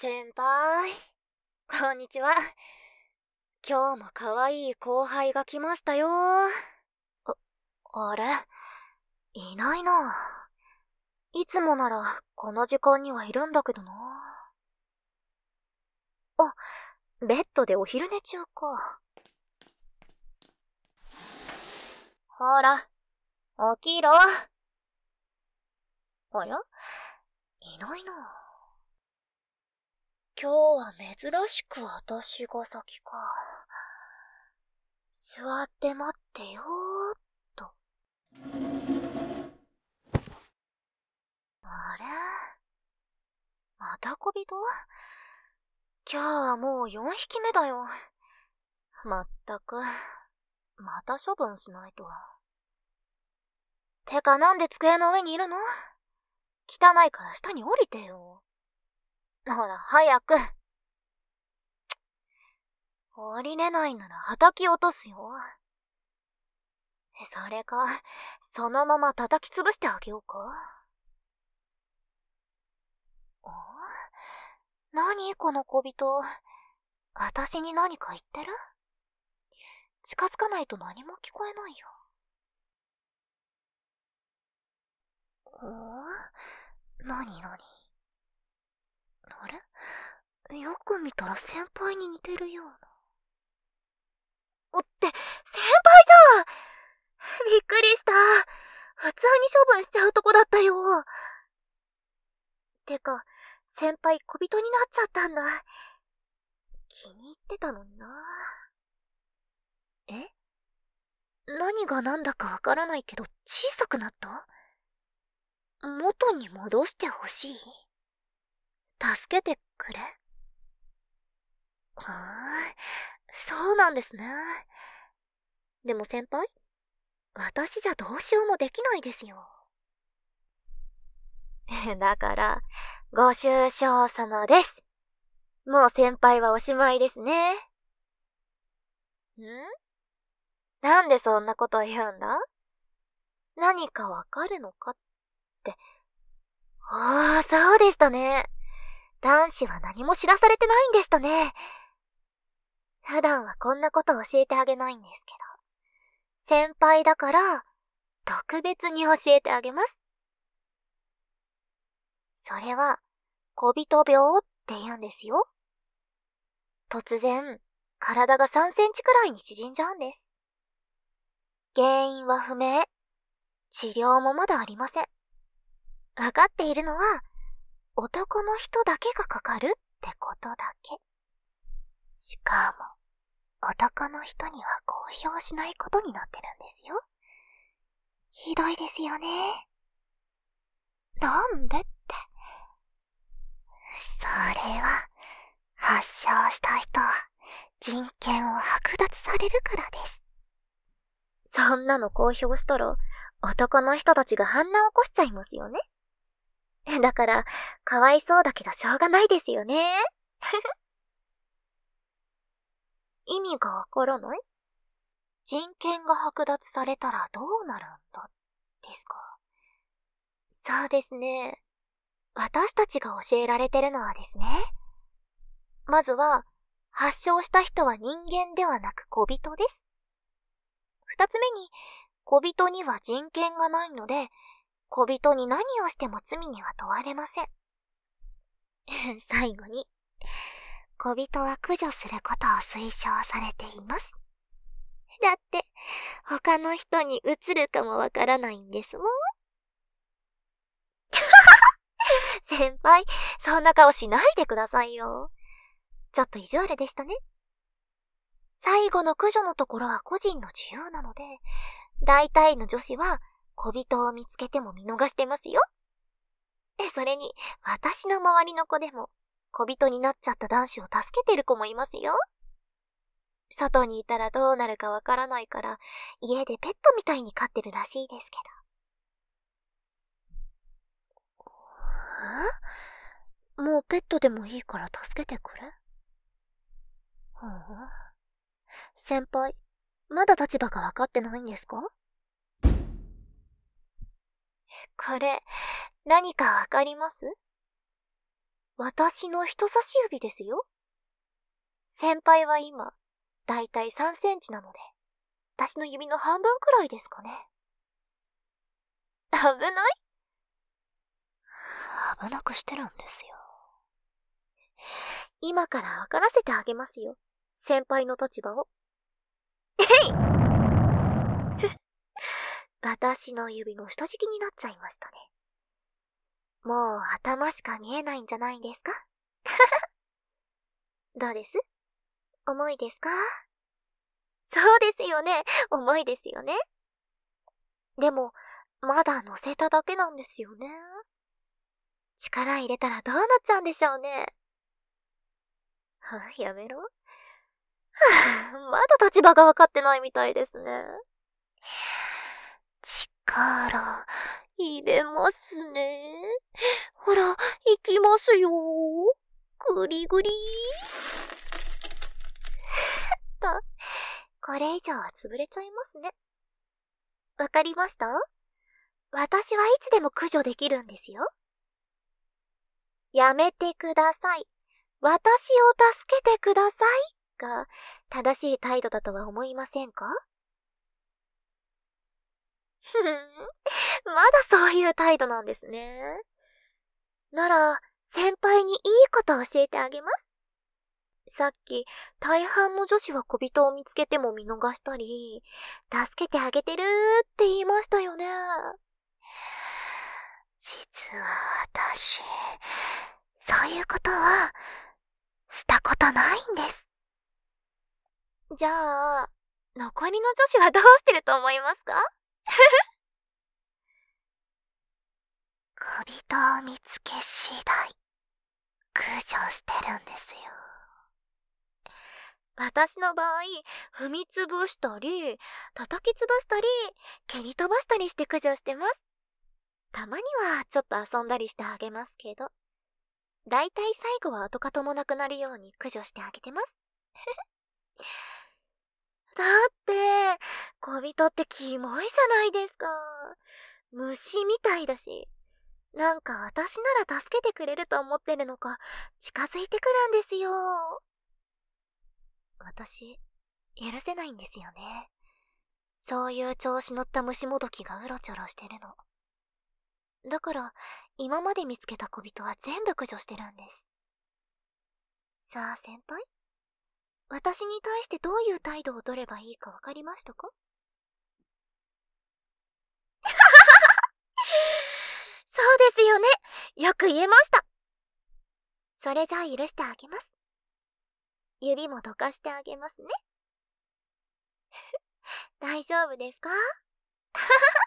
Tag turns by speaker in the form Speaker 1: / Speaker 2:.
Speaker 1: 先輩、こんにちは。今日も可愛い後輩が来ましたよ。あれ？いないな。いつもならこの時間にはいるんだけどな。あ、ベッドでお昼寝中か。ほら、起きろ。あら？いないな。今日は珍しく私が先か。座って待ってよーっと。あれ？また小人？今日はもう4匹目だよ。まったく、また処分しないと。てかなんで机の上にいるの？汚いから下に降りてよ。ほら、早く。降りれないなら叩き落とすよ。それか、そのまま叩き潰してあげようか。何この小人。私に何か言ってる？近づかないと何も聞こえないよ。何？あれ？よく見たら先輩に似てるような。先輩じゃん！びっくりした。普通に処分しちゃうとこだったよ。てか、先輩小人になっちゃったんだ。気に入ってたのにな。何が何だかわからないけど小さくなった？元に戻してほしい？助けてくれ？そうなんですね。でも先輩、私じゃどうしようもできないですよ。だから、ご愁傷様です。もう先輩はおしまいですね。なんでそんなこと言うんだ？何かわかるのかって。そうでしたね。男子は何も知らされてないんでしたね。普段はこんなこと教えてあげないんですけど。先輩だから、特別に教えてあげます。それは、小人病って言うんですよ。突然、体が3センチくらいに縮んじゃうんです。原因は不明。治療もまだありません。わかっているのは、男の人だけがかかるってことだけ。しかも、男の人には公表しないことになってるんですよ。ひどいですよね。なんでって。それは、発症した人は人権を剥奪されるからです。そんなの公表したら、男の人たちが反乱を起こしちゃいますよね。だから、かわいそうだけどしょうがないですよね。意味がわからない？人権が剥奪されたらどうなるんだ、ですか。そうですね。私たちが教えられてるのはですね。まずは、発症した人は人間ではなく小人です。二つ目に、小人には人権がないので、小人に何をしても罪には問われません。最後に、小人は駆除することを推奨されています。だって、他の人に移るかもわからないんですもん。先輩、そんな顔しないでくださいよ。ちょっと意地悪でしたね。最後の駆除のところは個人の自由なので、大体の女子は小人を見つけても見逃してますよ。それに、私の周りの子でも、小人になっちゃった男子を助けてる子もいますよ。外にいたらどうなるかわからないから、家でペットみたいに飼ってるらしいですけど。もうペットでもいいから助けてくれ。先輩、まだ立場がわかってないんですか？これ、何かわかります？ 私の人差し指ですよ。先輩は今、だいたい3センチなので、私の指の半分くらいですかね。危ない？危なくしてるんですよ。今から分からせてあげますよ。先輩の立場を。えい私の指の下敷きになっちゃいましたね。もう頭しか見えないんじゃないですか？どうです？重いですか？そうですよね。重いですよね。でも、まだ乗せただけなんですよね。力入れたらどうなっちゃうんでしょうね。やめろ。まだ立場が分かってないみたいですね。力、入れますね。ほら、行きますよ。ぐりぐり。と、これ以上は潰れちゃいますね。わかりました？私はいつでも駆除できるんですよ。やめてください。私を助けてくださいが正しい態度だとは思いませんか？ふん、まだそういう態度なんですね。なら、先輩にいいこと教えてあげます。さっき、大半の女子は小人を見つけても見逃したり、助けてあげてるって言いましたよね。実は私、そういうことは、したことないんです。じゃあ、残りの女子はどうしてると思いますか？小人を見つけ次第、駆除してるんですよ。私の場合、踏みつぶしたり、叩きつぶしたり、蹴り飛ばしたりして駆除してます。たまにはちょっと遊んだりしてあげますけど、だいたい最後は跡形もなくなるように駆除してあげてます。だって、小人ってキモいじゃないですか。虫みたいだし。なんか私なら助けてくれると思ってるのか、近づいてくるんですよ。私、許せないんですよね。そういう調子乗った虫もどきがうろちょろしてるの。だから、今まで見つけた小人は全部駆除してるんです。さあ先輩、私に対してどういう態度を取ればいいかわかりましたか？そうですよね。よく言えました。それじゃあ許してあげます。指もどかしてあげますね。大丈夫ですか？